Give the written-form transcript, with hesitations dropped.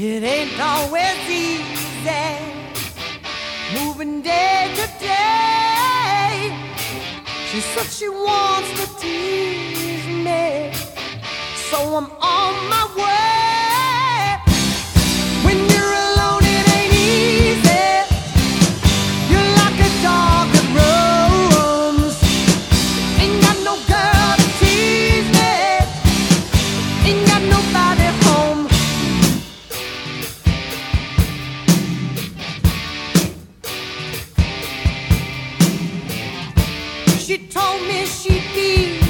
It ain't always easy moving day to day. She said she wants to tease me, so I'm on my way. When you're alone, it ain't easy. You're like a dog that roams. Ain't got no girl to tease me. Ain't got nobody home. She told me she'd be